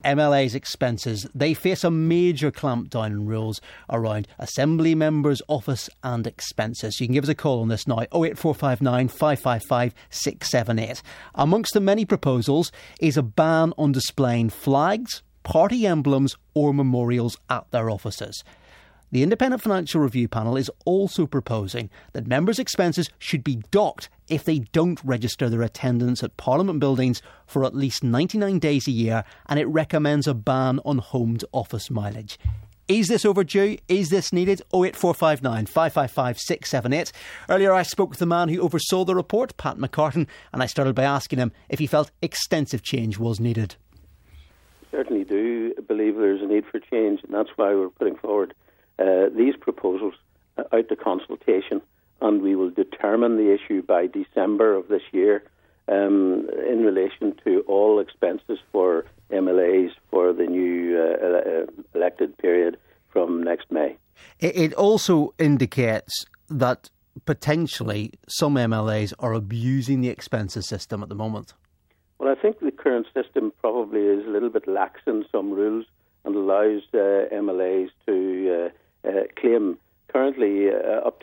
MLA's expenses, they face a major clampdown in rules around Assembly members' office and expenses. So you can give us a call on this now, 08459 555 678. Amongst the many proposals is a ban on displaying flags, party emblems or memorials at their offices. The Independent Financial Review panel is also proposing that members' expenses should be docked if they don't register their attendance at Parliament buildings for at least 99 days a year, and it recommends a ban on home to office mileage. Is this overdue? Is this needed? 08459 555 678. Earlier I spoke with the man who oversaw the report, Pat McCartan, and I started by asking him if he felt extensive change was needed. I certainly do believe there's a need for change, and that's why we're putting forward these proposals out to consultation, and we will determine the issue by December of this year in relation to all expenses for MLAs for the new elected period from next May. It also indicates that potentially some MLAs are abusing the expenses system at the moment. Well, I think the current system probably is a little bit lax in some rules and allows MLAs to claim currently up to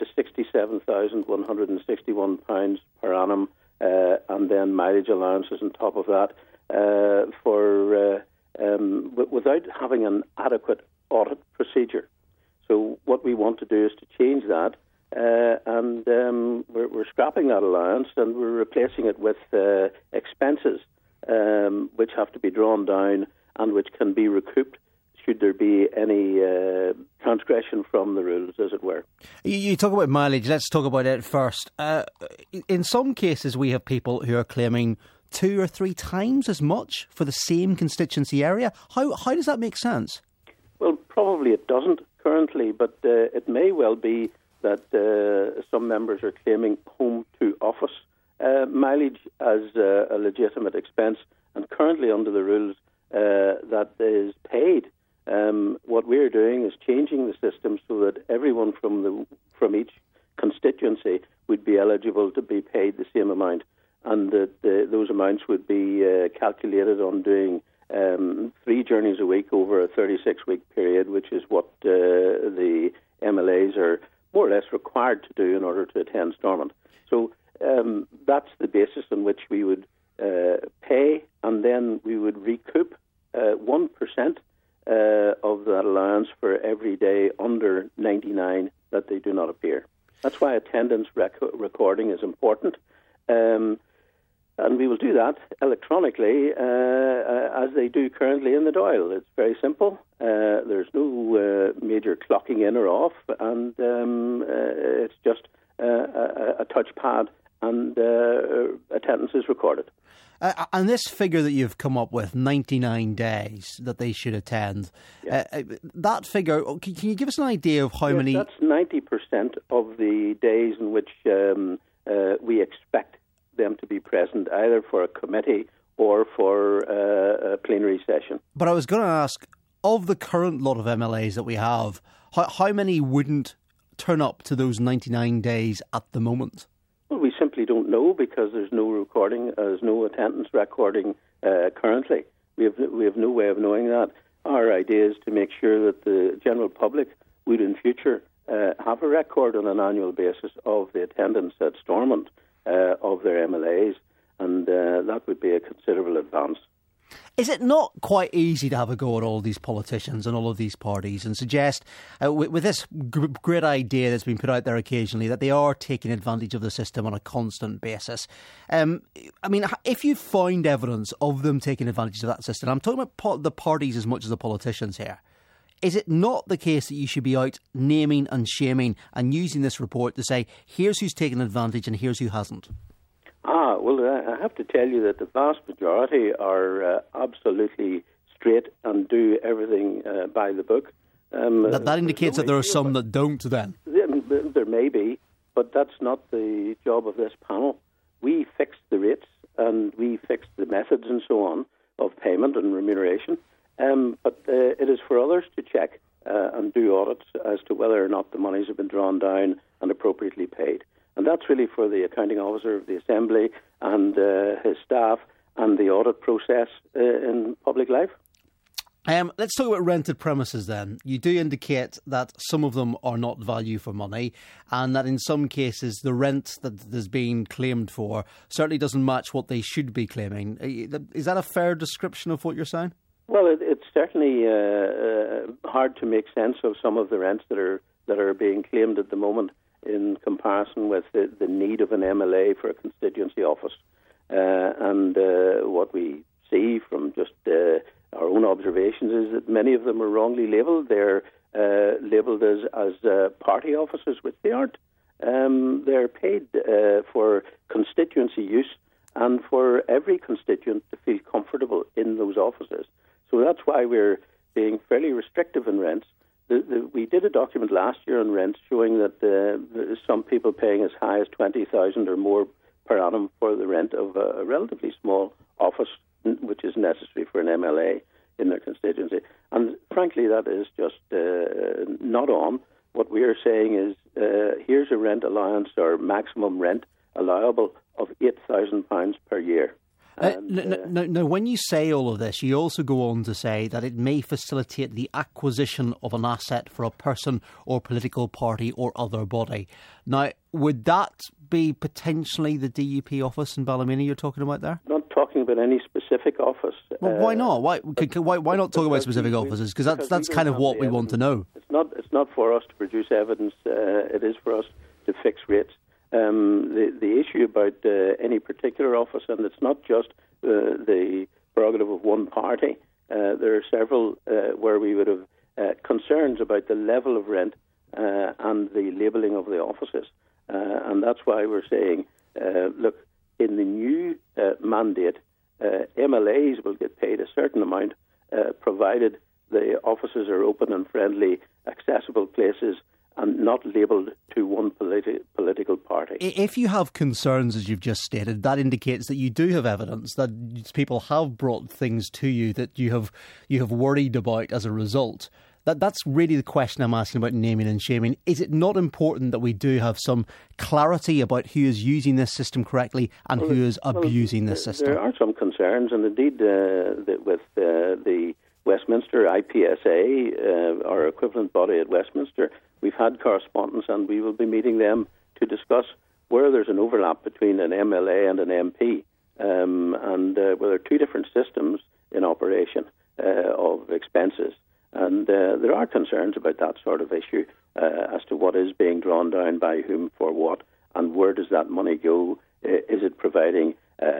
£67,161 per annum and then mileage allowances on top of that without having an adequate audit procedure. So what we want to do is to change that and we're scrapping that allowance and we're replacing it with expenses which have to be drawn down and which can be recouped should there be any transgression from the rules, as it were. You talk about mileage. Let's talk about it first. In some cases, we have people who are claiming 2 or 3 times as much for the same constituency area. How does that make sense? Well, probably it doesn't currently, but it may well be that some members are claiming home to office mileage as a legitimate expense, and currently under the rules that is paid. What we're doing is changing the system so that everyone from each constituency would be eligible to be paid the same amount, and that those amounts would be calculated on doing 3 journeys a week over a 36-week period, which is what the MLAs are more or less required to do in order to attend Stormont. So that's the basis on which we would pay, and then we would recoup 1% of that allowance for every day under 99 that they do not appear. That's why attendance recording is important. And we will do that electronically as they do currently in the Dáil. It's very simple. There's no major clocking in or off, and it's just a touchpad and attendance is recorded. And this figure that you've come up with, 99 days that they should attend, that figure, can you give us an idea of how many... That's 90% of the days in which we expect them to be present, either for a committee or for a plenary session. But I was going to ask, of the current lot of MLAs that we have, how many wouldn't turn up to those 99 days at the moment? Well, we simply don't know because there's no recording, there's no attendance recording currently. We have no way of knowing that. Our idea is to make sure that the general public would in future have a record on an annual basis of the attendance at Stormont of their MLAs, and that would be a considerable advance. Is it not quite easy to have a go at all these politicians and all of these parties and suggest, with this great idea that's been put out there occasionally, that they are taking advantage of the system on a constant basis? I mean, if you find evidence of them taking advantage of that system, I'm talking about the parties as much as the politicians here, is it not the case that you should be out naming and shaming and using this report to say, here's who's taken advantage and here's who hasn't? Well, I have to tell you that the vast majority are absolutely straight and do everything by the book. That indicates that there are some that don't then? There may be, but that's not the job of this panel. We fix the rates and we fix the methods and so on of payment and remuneration. But it is for others to check and do audits as to whether or not the monies have been drawn down and appropriately paid. And that's really for the accounting officer of the Assembly and his staff and the audit process in public life. Let's talk about rented premises then. You do indicate that some of them are not value for money and that in some cases the rent that is being claimed for certainly doesn't match what they should be claiming. Is that a fair description of what you're saying? Well, it's certainly hard to make sense of some of the rents that are being claimed at the moment in comparison with the need of an MLA for a constituency office. And what we see from just our own observations is that many of them are wrongly labelled. They're labelled as party offices, which they aren't. They're paid for constituency use and for every constituent to feel comfortable in those offices. So that's why we're being fairly restrictive in rents. We did a document last year on rents showing that some people paying as high as $20,000 or more per annum for the rent of a relatively small office, which is necessary for an MLA in their constituency. And frankly, that is just not on. What we are saying is here's a rent allowance or maximum rent allowable of £8,000 per year. Now, when you say all of this, you also go on to say that it may facilitate the acquisition of an asset for a person or political party or other body. Now, would that be potentially the DUP office in Ballymena you're talking about there? Not talking about any specific office. Well, why not? Why not talk about specific offices? Because that's kind of what we want to know. It's not for us to produce evidence. It is for us to fix rates. The issue about any particular office, and it's not just the prerogative of one party. There are several where we would have concerns about the level of rent and the labelling of the offices. And that's why we're saying, look, in the new mandate, MLAs will get paid a certain amount, provided the offices are open and friendly, accessible places, and not labelled to one political party. If you have concerns, as you've just stated, that indicates that you do have evidence that people have brought things to you that you have worried about as a result. That's really the question I'm asking about naming and shaming. Is it not important that we do have some clarity about who is using this system correctly and who is abusing this system? There are some concerns, and indeed with the Westminster IPSA, our equivalent body at Westminster, we've had correspondence and we will be meeting them to discuss where there's an overlap between an MLA and an MP, and where there are two different systems in operation of expenses. And there are concerns about that sort of issue as to what is being drawn down by whom for what, and where does that money go? Is it providing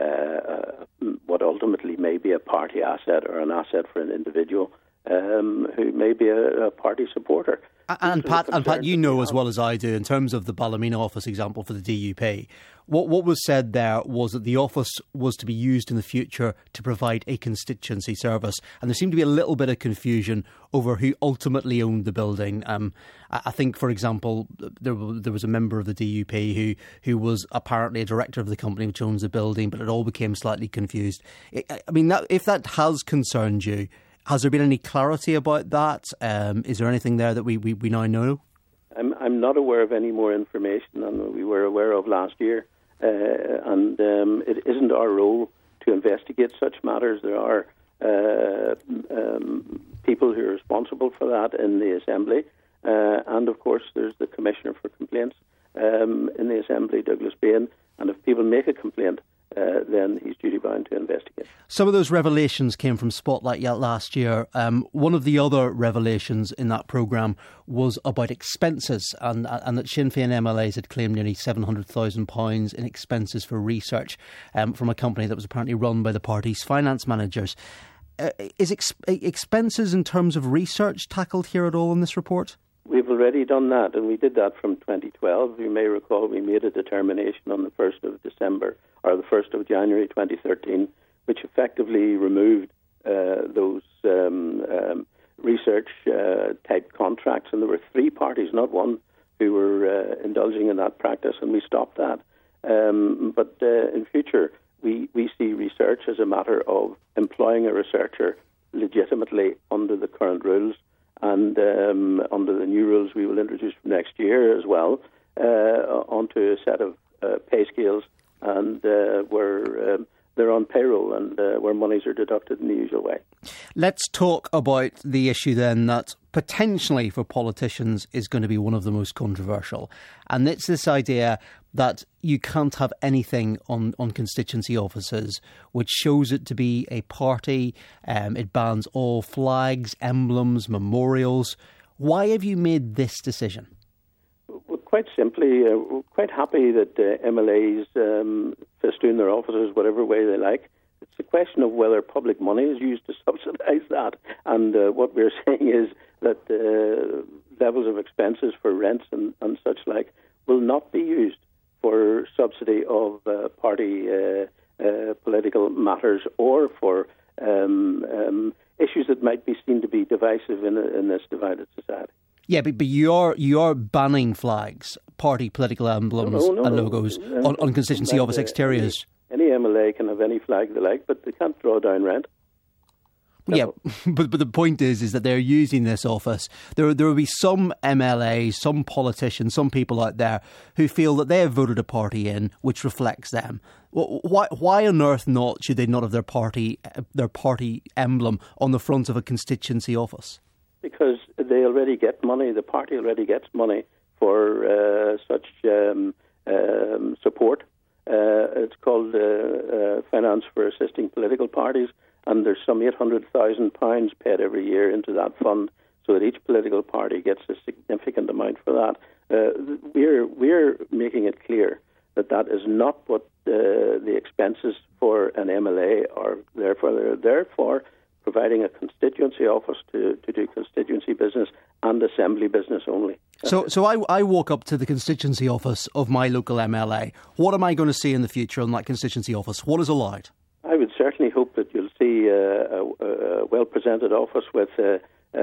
what ultimately may be a party asset or an asset for an individual who may be a party supporter? And Pat, you know as well as I do, in terms of the Ballymena office example for the DUP, what was said there was that the office was to be used in the future to provide a constituency service. And there seemed to be a little bit of confusion over who ultimately owned the building. I think, for example, there was a member of the DUP who was apparently a director of the company which owns the building, but it all became slightly confused. I mean, if that has concerned you, has there been any clarity about that? Is there anything there that we now know? I'm not aware of any more information than we were aware of last year. And it isn't our role to investigate such matters. There are people who are responsible for that in the Assembly. And, of course, there's the Commissioner for Complaints in the Assembly, Douglas Bain. And if people make a complaint, then he's duty bound to investigate. Some of those revelations came from Spotlight last year. One of the other revelations in that programme was about expenses, and that Sinn Féin MLAs had claimed nearly £700,000 in expenses for research from a company that was apparently run by the party's finance managers. Is expenses in terms of research tackled here at all in this report? We've already done that, and we did that from 2012. You may recall we made a determination on the 1st of December, or the 1st of January 2013, which effectively removed those research-type contracts. And there were three parties, not one, who were indulging in that practice, and we stopped that. But in future, we see research as a matter of employing a researcher legitimately under the current rules. And under the new rules we will introduce from next year as well, onto a set of pay scales, and where they're on payroll and where monies are deducted in the usual way. Let's talk about the issue then that potentially for politicians is going to be one of the most controversial. And it's this idea that you can't have anything on constituency offices which shows it to be a party. It bans all flags, emblems, memorials. Why have you made this decision? Well, quite simply, we're quite happy that MLAs festoon their offices whatever way they like. It's a question of whether public money is used to subsidise that. And what we're saying is that levels of expenses for rents and such like will not be used for subsidy of party political matters or for issues that might be seen to be divisive in this divided society. Yeah, but you're banning flags, party political emblems and logos on constituency office exteriors. Any MLA can have any flag they like, but they can't draw down rent. Yeah, but the point is that they're using this office. There will be some MLAs, some politicians, some people out there who feel that they have voted a party in which reflects them. Why on earth not should they not have their party emblem on the front of a constituency office? Because they already get money. The party already gets money for such support. It's called Finance for Assisting Political Parties, and there's some £800,000 paid every year into that fund, so that each political party gets a significant amount for that. We're making it clear that is not what the expenses for an MLA are there for. They're there for providing a constituency office to do constituency business and assembly business only. So I walk up to the constituency office of my local MLA. What am I going to see in the future on that constituency office? What is allowed? I would certainly hope that you'll see a well-presented office with the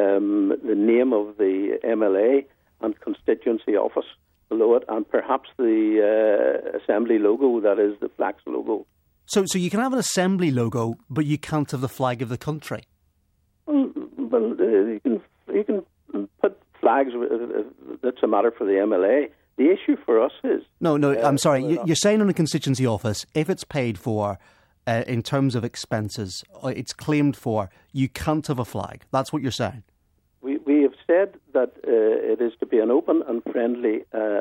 name of the MLA and constituency office below it, and perhaps the assembly logo, that is the Flax logo. So you can have an assembly logo, but you can't have the flag of the country? Well, you can put flags. That's a matter for the MLA. The issue for us is... No, I'm sorry. You're saying in a constituency office, if it's paid for in terms of expenses, it's claimed for, you can't have a flag. That's what you're saying? We have said that it is to be an open and friendly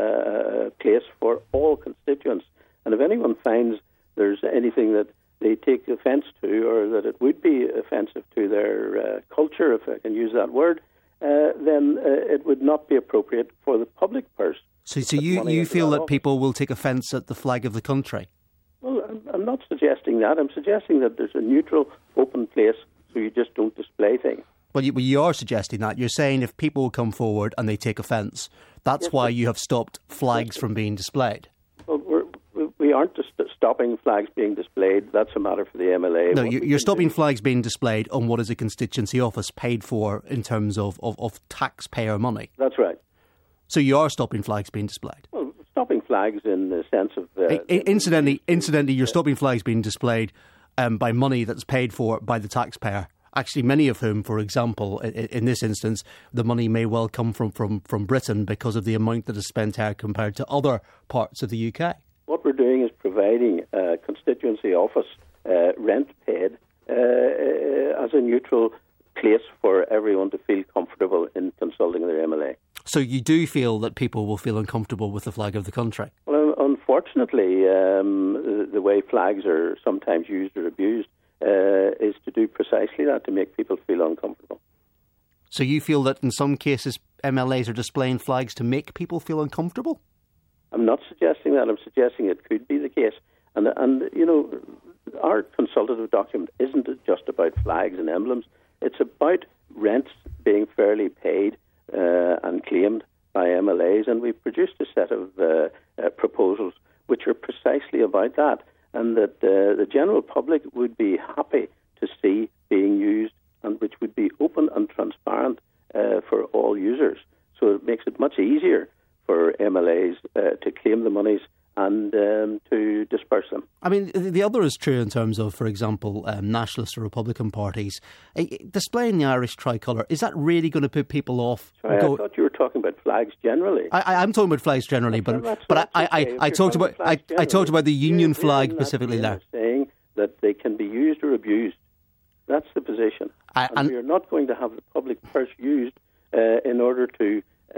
place for all constituents. And if anyone finds there's anything that they take offence to, or that it would be offensive to their culture, if I can use that word, then it would not be appropriate for the public purse. So you feel that people will take offence at the flag of the country? Well, I'm not suggesting that. I'm suggesting that there's a neutral, open place so you just don't display things. Well, you are suggesting that. You're saying if people come forward and they take offence, that's why you have stopped flags from being displayed. Well, we aren't just stopping flags being displayed. That's a matter for the MLA. No, you're stopping flags being displayed on what is a constituency office paid for in terms of taxpayer money. That's right. So you are stopping flags being displayed? Well, stopping flags in the sense of... Incidentally, you're stopping flags being displayed by money that's paid for by the taxpayer. Actually, many of whom, for example, in this instance, the money may well come from Britain because of the amount that is spent here compared to other parts of the UK. What we're doing is providing a constituency office rent paid as a neutral place for everyone to feel comfortable in consulting their MLA. So you do feel that people will feel uncomfortable with the flag of the country? Well, unfortunately, the way flags are sometimes used or abused is to do precisely that, to make people feel uncomfortable. So you feel that in some cases MLAs are displaying flags to make people feel uncomfortable? I'm not suggesting that. I'm suggesting it could be the case. And you know, our consultative document isn't just about flags and emblems. It's about rents being fairly paid and claimed by MLAs. And we've produced a set of proposals which are precisely about that, and that the general public would be happy to see being used, and which would be open and transparent for all users. So it makes it much easier for MLAs to claim the monies and to disperse them. I mean, the other is true in terms of, for example, nationalist or Republican parties. Displaying the Irish tricolour, is that really going to put people off? Sorry, I thought you were talking about flags generally. I'm talking about flags generally, but I talked about the Union flag specifically there. Saying that they can be used or abused. That's the position. And we are not going to have the public purse used in order to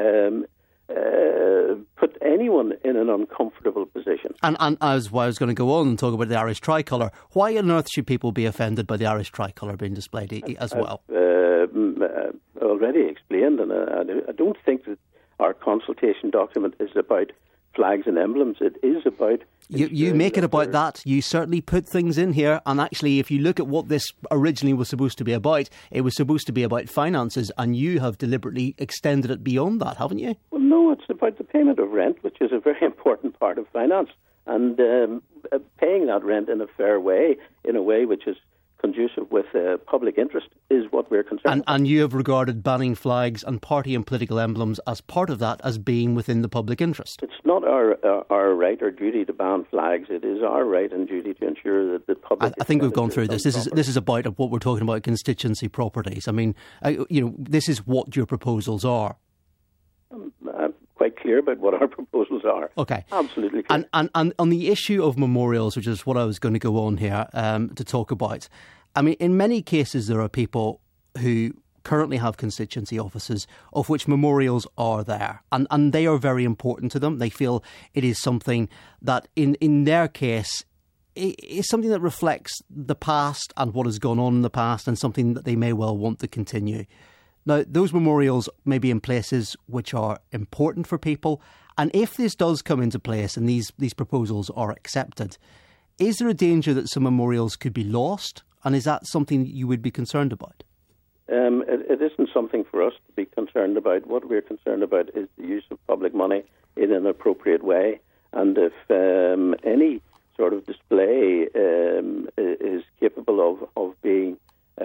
put anyone in an uncomfortable position. And as I was going to go on and talk about the Irish tricolour, why on earth should people be offended by the Irish tricolour being displayed as well? Already explained, and I don't think that our consultation document is about flags and emblems. It is about... You make it about that. You certainly put things in here, and actually if you look at what this originally was supposed to be about, it was supposed to be about finances, and you have deliberately extended it beyond that, haven't you? Well, no, it's about the payment of rent, which is a very important part of finance, and paying that rent in a fair way, in a way which is conducive with public interest, is what we're concerned about. And you have regarded banning flags and party and political emblems as part of that, as being within the public interest. It's not our right or duty to ban flags. It is our right and duty to ensure that the public... I think we've gone through this. This is about what we're talking about, constituency properties. I mean, this is what your proposals are. I'm quite clear about what our proposals are. Okay. Absolutely clear. And on the issue of memorials, which is what I was going to go on here to talk about, I mean, in many cases there are people who currently have constituency offices of which memorials are there, and they are very important to them. They feel it is something that in their case is something that reflects the past and what has gone on in the past, and something that they may well want to continue. Now, those memorials may be in places which are important for people, and if this does come into place and these proposals are accepted, is there a danger that some memorials could be lost? And is that something you would be concerned about? It isn't something for us to be concerned about. What we're concerned about is the use of public money in an appropriate way. And if any sort of display is capable of being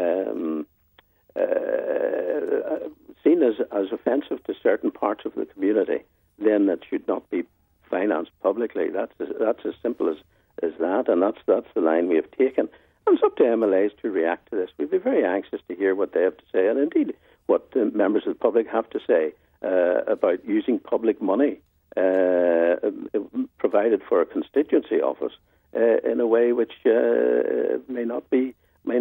seen as offensive to certain parts of the community, then it should not be financed publicly. That's as simple as that, and that's the line we have taken. And it's up to MLAs to react to this. We'd be very anxious to hear what they have to say, and indeed what members of the public have to say about using public money provided for a constituency office in a way which may not be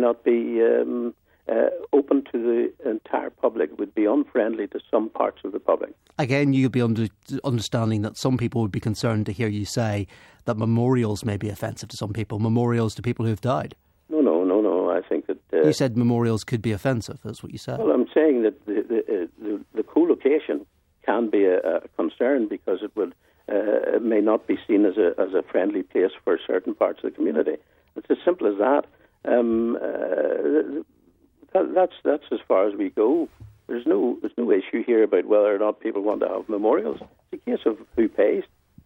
open to the entire public, would be unfriendly to some parts of the public. Again, you'll be understanding that some people would be concerned to hear you say that memorials may be offensive to some people, memorials to people who have died. No. I think that... you said memorials could be offensive, that's what you said. Well, I'm saying that the co-location can be a concern because it may not be seen as a friendly place for certain parts of the community. It's as simple as that. That's as far as we go. There's no issue here about whether or not people want to have memorials. It's a case of who pays.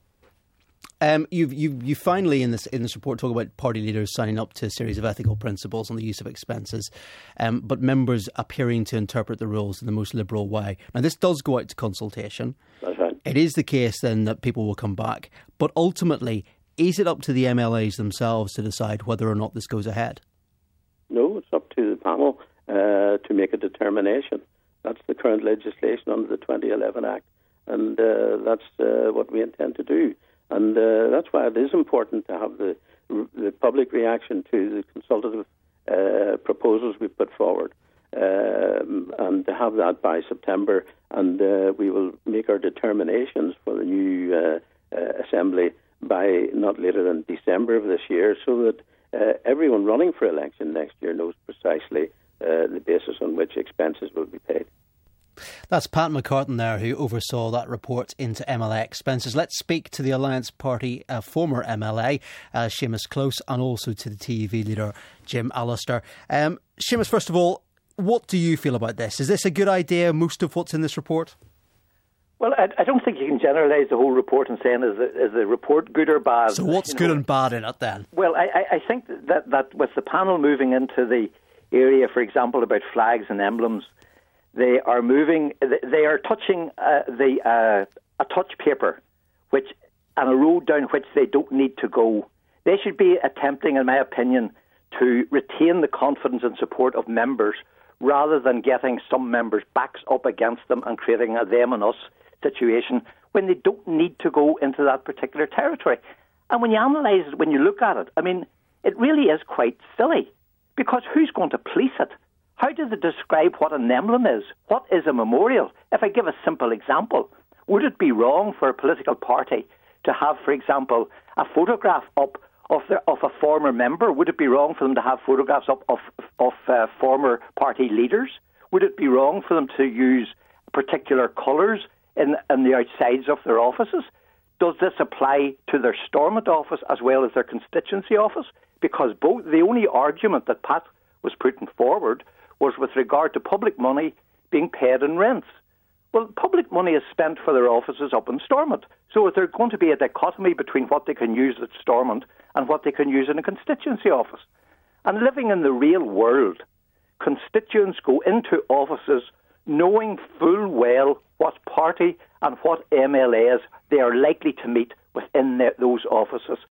You finally in this report talk about party leaders signing up to a series of ethical principles on the use of expenses, but members appearing to interpret the rules in the most liberal way. Now, this does go out to consultation. That's right. It is the case then that people will come back, but ultimately, is it up to the MLAs themselves to decide whether or not this goes ahead? No, it's up to the panel to make a determination. That's the current legislation under the 2011 Act, and that's what we intend to do. And that's why it is important to have the public reaction to the consultative proposals we put forward, and to have that by September. And we will make our determinations for the new Assembly by not later than December of this year, so that everyone running for election next year knows precisely the basis on which expenses will be paid. That's Pat McCartan there, who oversaw that report into MLA expenses. Let's speak to the Alliance Party former MLA, Seamus Close, and also to the TUV leader, Jim Allister. Seamus, first of all, what do you feel about this? Is this a good idea, most of what's in this report? Well, I don't think you can generalise the whole report and saying is the report good or bad. So what's good and bad in it then? Well, I think that with the panel moving into the area, for example, about flags and emblems, they are touching a touch paper, and a road down which they don't need to go. They should be attempting, in my opinion, to retain the confidence and support of members rather than getting some members' backs up against them and creating a them and us situation when they don't need to go into that particular territory. And when you analyse it, when you look at it, I mean, it really is quite silly, because who's going to police it? How do they describe what an emblem is? What is a memorial? If I give a simple example, would it be wrong for a political party to have, for example, a photograph up of a former member? Would it be wrong for them to have photographs up of former party leaders? Would it be wrong for them to use particular colours in the outsides of their offices? Does this apply to their Stormont office as well as their constituency office? Because the only argument that Pat was putting forward was with regard to public money being paid in rents. Well, public money is spent for their offices up in Stormont. So is there going to be a dichotomy between what they can use at Stormont and what they can use in a constituency office? And living in the real world, constituents go into offices knowing full well what party and what MLAs they are likely to meet within those offices.